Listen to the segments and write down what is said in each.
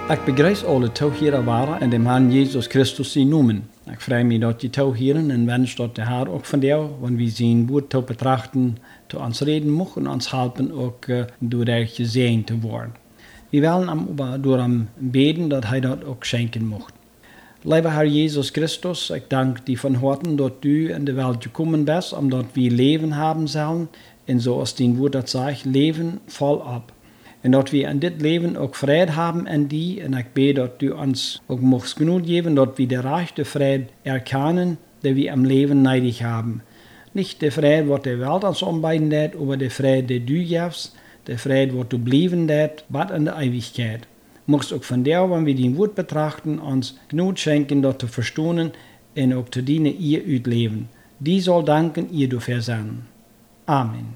Ik begrüße alle toehieren waren in dem Herrn Jesus Christus zijn noemen. Ik freue mich, dat je toehieren en wens dat de Herr ook van jou, wanneer we zijn woord te betrachten, te ons reden mocht en ons helpen ook door er gezien te worden. We willen hem door hem beden dat hij dat ook schenken mocht. Lieve Herr Jesus Christus, ik dank die van harten dat u in de wereld gekomen bent, omdat we leven hebben zullen, en zoals die woord dat zegt, leven volop. En dat we in dit leven ook vrede hebben in die, en ik bid dat u ons ook mocht genoeg geven, dat we de rechte vrede erkennen, die we im leven nodig hebben. Niet de vrede wat de wereld ons aanbieden deed, maar de vrede die du geeft, de vrede wat du blijven deed, wat in de eeuwigheid. Mocht ook van der, wanneer we die woord betrachten, ons genoeg schenken, dat te verstaan en ook te dienen ihr uitleven. Die zal danken ihr du verzenden. Amen.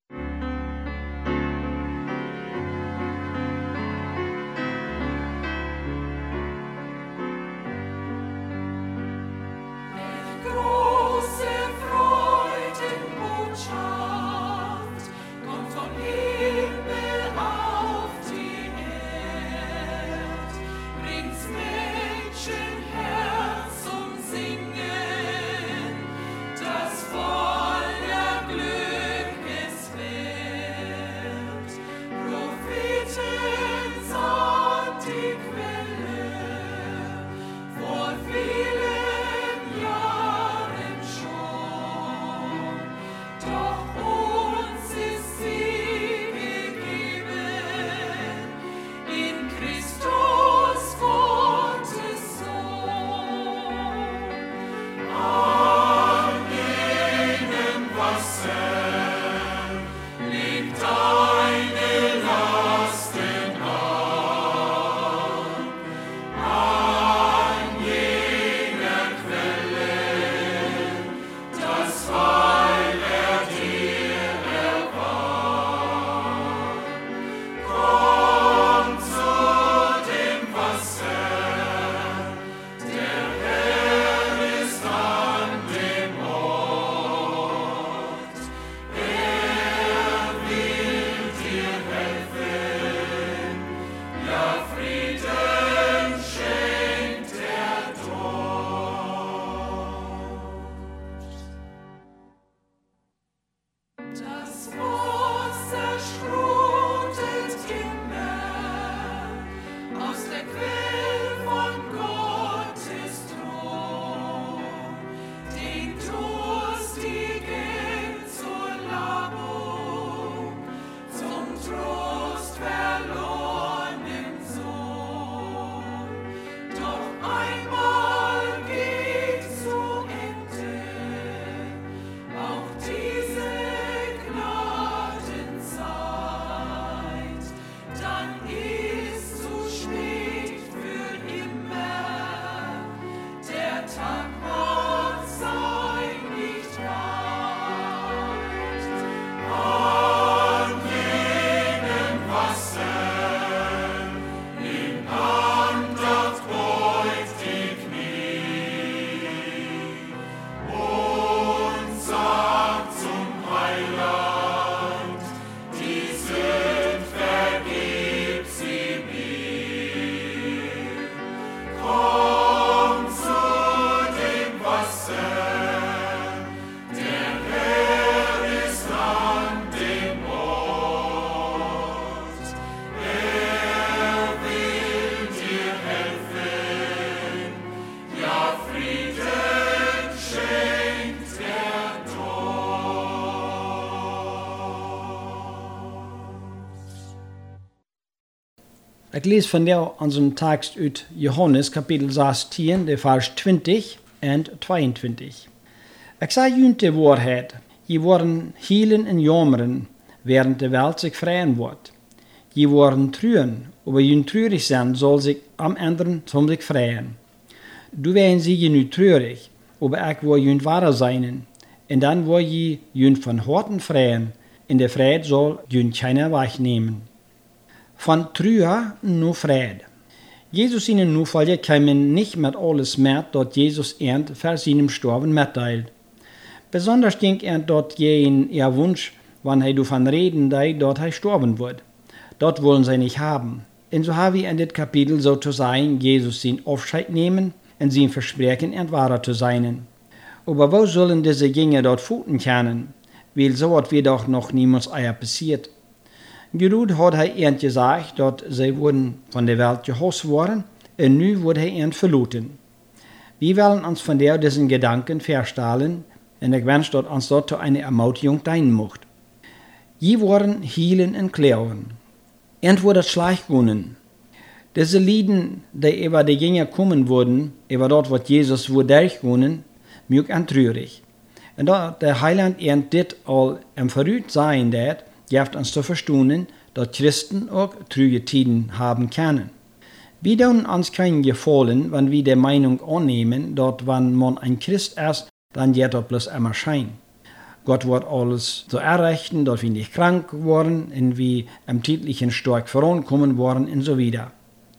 Ik lees van jou onze tekst uit Johannes kapitel 16, de vers 20 en 22. Ik zei jullie de waarheid, je worden hielen en jammeren, während de wereld zich vrijen wordt. Je worden treuren, aber jullie treurig zijn, zal zich am anderen zum zich vrijen. Du werden sie je nu treurig, aber ik wil jullie wahrer zijn, en dan wil je jullie van harten vrijen, en de vrijheid zal jullie keiner wegnemen. Von Trüher nur Friede. Jesus ihnen nu volje kämen nicht mit alles mehr, dort Jesus ernt für seinem Sterben mitteilt. Besonders denk dort je in Wunsch, wann du von reden dort sterben wird. Dort wollen sie nicht haben. Und so haben wir in dit Kapitel sozusagen Jesus sein Aufscheid nehmen und sein Versprechen entwahrer zu sein. Aber wo sollen diese Jünger dort futen können? Weil so hat wir doch noch niemals eier passiert. Gerud hat er gesagt, dass sie wurden von der Welt gehost worden und nu wurde er verloren. Wir wollen uns von diesen Gedanken verstellen und ich wünsche, dass uns dort eine Ermutigung dienen macht. Je worden hielen und klären. Und wurde schlecht gegangen. Diese Lieden, die über die Jünger kommen wurden, über dort, was Jesus wurde durchgegangen, mög und traurig. Und da der Heiland dit all im Verrückt sein dat, gibt uns zu verstehen, dass Christen auch trüge Tiden haben können. Wir tun uns keinen Gefallen, wenn wir die Meinung annehmen, dass wenn man ein Christ ist, dann wird das bloß immer Schein. Gott wird alles so errichten, dass wir nicht krank worden und wir im täglichen stark vorankommen worden und so weiter.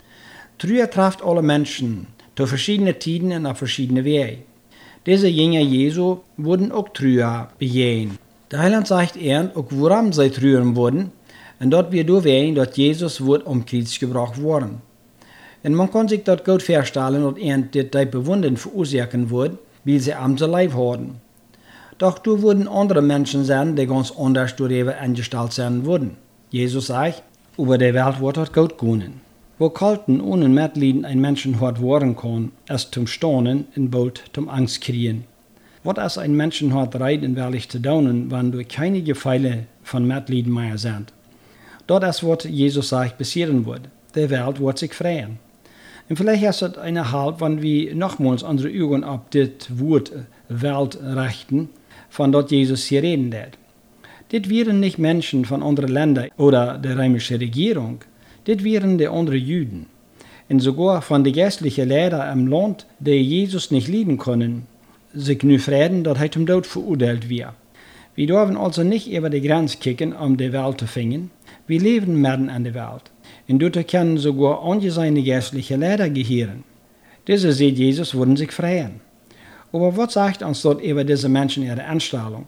Trüge trifft alle Menschen zu verschiedenen Tiden und auf verschiedene Wege. Diese Jünger Jesu wurden auch Trüge begehen. Der Heiland sagt auch, woran sie trügen wurden, und dort wir durchwehen, dass Jesus wird Kreuz gebracht worden. Und man kann sich dort gut vorstellen, dass die Bewundern verursachen wird, weil sie am so Leib haben. Doch du würden andere Menschen sein, die ganz anders darüber eingestellt sein würden. Jesus sagt, über die Welt wird es gut gehen. Wo kalten ohne Mitleiden ein Menschen hart worden kann, ist zum Staunen und bald zum Angst kriegen. Was ist ein Menschen hart reiten, wirklich zu daunen, wenn du keine Gefeile von Mitleiden mehr sind? Dort ist, was Jesus sagt, passieren wird. Die Welt wird sich freien. Und vielleicht ist es eine Halt, wenn wir nochmals unsere Augen auf das Wort Welt richten, von dort Jesus hier reden wird. Das wären nicht Menschen von anderen Ländern oder der römischen Regierung, das wären die anderen Juden. Und sogar von den geistlichen Lehrern im Land, die Jesus nicht lieben können, sich nur freuen, dass er zum Tod verurteilt wird. Wir dürfen also nicht über die Grenze kicken, um die Welt zu finden. Wir leben mitten in der Welt. Und dort können sogar angesehene geistliche Lehrer gehören. Diese, sieht Jesus, würden sich freuen. Aber was sagt uns dort über diese Menschen ihre Einstellung?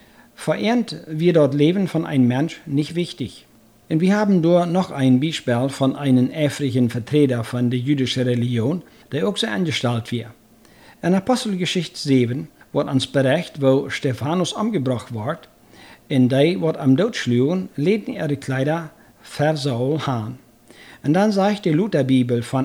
Vereint wir dort Leben von einem Mensch nicht wichtig. Und wir haben dort noch ein Beispiel von einem eifrigen Vertreter von der jüdischen Religion, der auch so angestellt wird. In Apostelgeschichte 7 wird uns berichtet, wo Stephanus umgebracht wird, und die, wird am Tod schlugen, legten ihre Kleider für Saul an. Und dann sagt die Lutherbibel von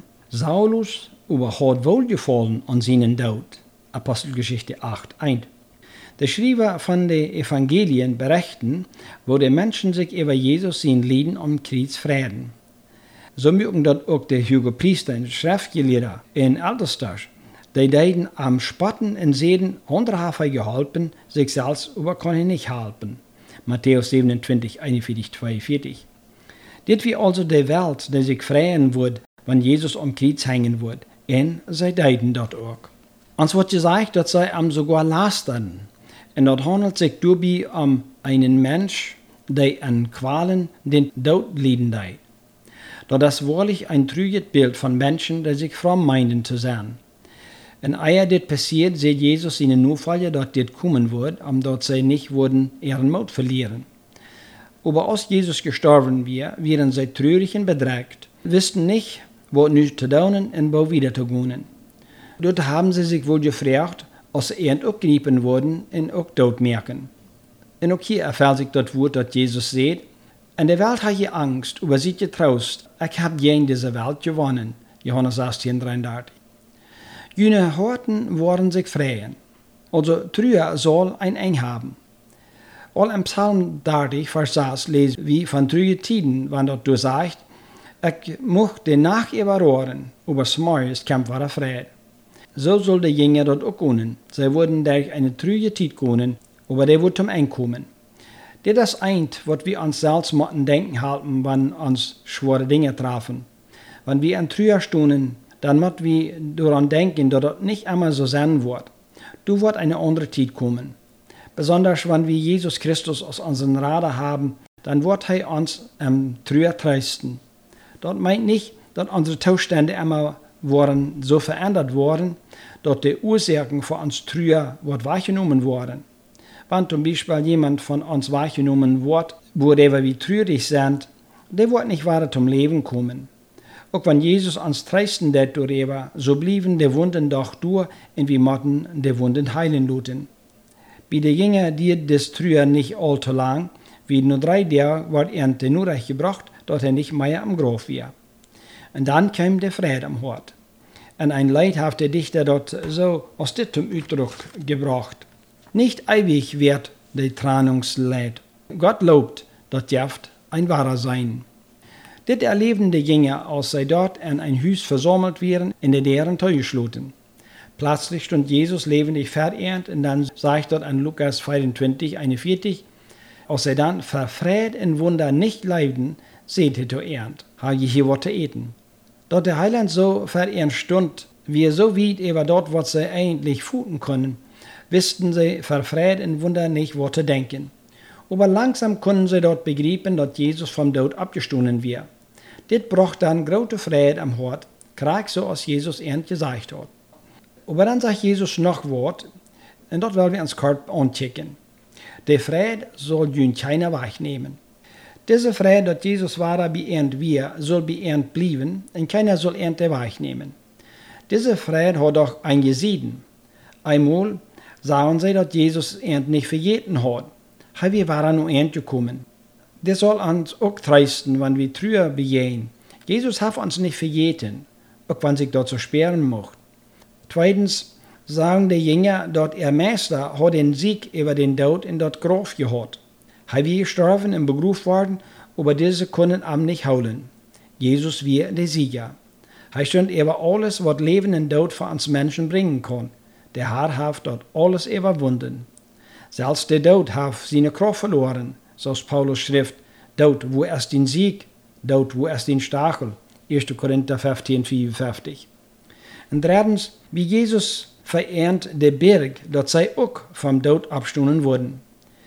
Saulus hat wohlgefallen an seinen Tod. Apostelgeschichte 8,1. Der Schreiber von den Evangelien berichten, wo die Menschen sich über Jesus sein Leben am Kreuz freuen. So mögen dort auch die Hohepriester und Schriftgelehrten in Ältesters, die deiden am Spotten und Seden andere haben geholfen, sich selbst aber können nicht helfen. Matthäus 27, 41, 42. Dit wie also die Welt, die sich freuen wird, wenn Jesus am Kreuz hängen wird. Und sie deiden dort auch. Uns wird gesagt, dass sie am sogar lasten. Und dort handelt sich dabei um einen Mensch, der an Qualen den Tod leiden deit. Das ist wahrlich ein trüges Bild von Menschen, die sich fromm meinen zu sein. Und ehe das passiert, sieht Jesus ihnen nur Fälle, dass das kommen wird, dass sie nicht würden ihren Mut verlieren. Aber als Jesus gestorben wäre, wären sie traurig und bedrückt, wussten nicht, wo nu zu tun und wo wieder zu gehen. Dort haben sie sich wohl gefragt, als sie auch gegriffen wurden und auch tot merken. Und auch hier erfährt sich das Wort, das Jesus sagt, in der Welt hat ihr Angst, aber seid getrost, ich habe gegen diese Welt gewonnen. Johannes 16, 33. Jene Horten wollen sich freien. Also Trühe soll ein Eng haben. All im Psalm 30, Vers 6 lesen wir von trüge Tiden, wann dort du sagt, ich mocht den Nacht überrohren, aber smoyes kämpft war Fried. So soll der Jünger dort auch gehen. Sie würden durch eine trüge Zeit gehen, aber der wird zum Ende kommen. Das ist eins, was wir uns selbst müssen denken halten, wenn uns schwere Dinge treffen. Wenn wir an Trühe stunden, dann müssen wir daran denken, dass das nicht einmal so sein wird. Du wird eine andere Zeit kommen. Besonders wenn wir Jesus Christus aus unseren Rat haben, dann wird er uns Trühe trösten. Das meint nicht, dass unsere Zustände immer so verändert worden, dass die Ursachen für uns Trühe wahrgenommen wurden. Wenn zum Beispiel jemand von uns wahrgenommen wird, wo wir trürig sind, der wird nicht weiter zum Leben kommen. Auch wenn Jesus ans Treisten det durchgeber, so blieben die Wunden doch durch und wir mochten die Wunden heilen lassen. Bei den Jüngern die das früher nicht allzu lang, wie nur 3 Tage wird er nur recht gebracht, dass er nicht mehr am Grab war. Und dann kam der Friede am Hort. Und ein Leid hat der Dichter dort so aus dit zum Ausdruck gebracht. Nicht ewig wird der Trennungsleid. Gott lobt, das Jaft ein wahrer sein. Dit erleben die Jünger, als sie dort in ein Haus versammelt wären, in der deren Tür geschlossen. Plötzlich stund Jesus lebendig verehrt und dann sagt dort an Lukas 24, 41, als sie dann verfreut in Wunder nicht leiden, seht ihr zu ernt, ha je hier was zu eten. Dort der Heiland so verehrt stund, wie so weit über dort, was sie eigentlich futen können, wussten sie verfreut in Wunder nicht, was zu denken. Aber langsam konnten sie dort begreifen, dass Jesus vom Tod abgestoßen war. Dit bracht dann große Freude am Hort, krag so als Jesus ernt gesagt hat. Aber dann sagt Jesus noch Wort, und dort wollen wir uns kurz anchecken. Der Freude soll jün keiner wegnehmen. Diese Freude, dass Jesus wahrer beernt wir, soll beernt bleiben, und keiner soll Ernte wegnehmen. Diese Freude hat auch eingesehen. Einmal sagen sie, dass Jesus ernt nicht für jeden hat. Wir waren nur ernt gekommen. Das soll uns auch treisten, wenn wir Trühe begehen. Jesus hat uns nicht verjeten, auch wenn sich dort so sperren macht. Zweitens sagen die Jünger, dass ihr Meister hat den Sieg über den Tod in dort Grab gehabt. Er war gestorben und begraben worden, aber diese können ihm nicht holen. Jesus war der Sieger. Er stund über alles, was Leben und Tod für uns Menschen bringen kann. Der Herr hat dort alles überwunden. Selbst der Tod hat seine Kraft verloren. Zoals Paulus schrift, Tod, wo ist dein Sieg? Tod, wo ist dein Stachel? 1. Korinther 15, 54. Und drittens, wie Jesus verehrt der Berg, dass sie auch vom Tod abgestoßen wurden.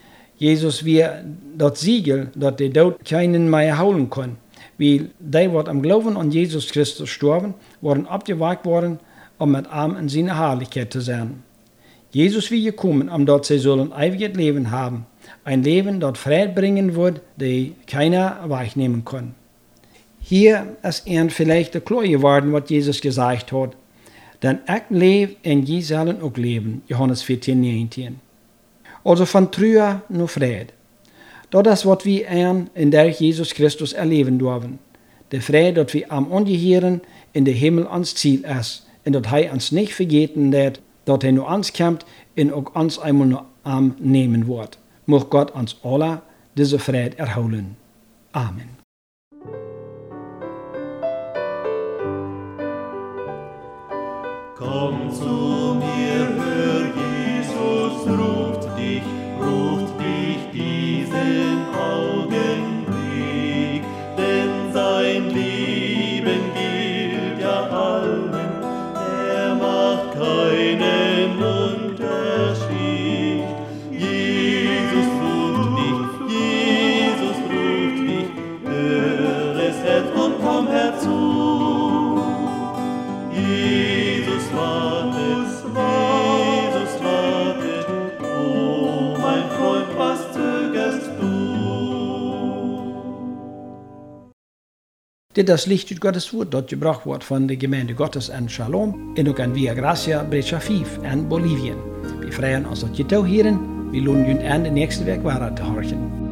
Jesus war das Siegel, dass der Tod keinen mehr holen kann. Weil die, die am Glauben an Jesus Christus gestorben, waren abgewagt worden, um mit ihm in seiner Herrlichkeit zu sein. Jesus war gekommen, um dort sie sollen ewiges Leben haben. Ein Leben, das Frieden bringen wird, die keiner wegnehmen kann. Hier ist ihnen vielleicht klar geworden, was Jesus gesagt hat. Denn ich lebe und je sollen auch leben. Johannes 14, 19. Also von Trühe nur Frieden. Das ist, was wir in der Jesus Christus erleben dürfen. Der Frieden, dass wir am Ungeheuren in den Himmel ans Ziel ist. Und dass er uns nicht vergeten wird, dass er nur uns kommt und auch uns einmal nur am nehmen wird. Mag Gott uns alle diese Frieden erholen. Amen. Komm zu mir, hör, Jesus ruft dich diesen Augenblick, denn sein Leben gilt ja allen, er macht keinen Unterschied. Jesus ruft dich, hör es und komm herzu. Jesus wartet, oh mein Freund, was zögerst du? Dit is Licht uit Gottes Woord dat gebracht wordt van de gemeente Gottes en Shalom en ook aan Via Gracia Breccia 5 en Bolivien. We vrijen ons dat je touw hieren, we lonen jullie aan de nächste week waar te horchen.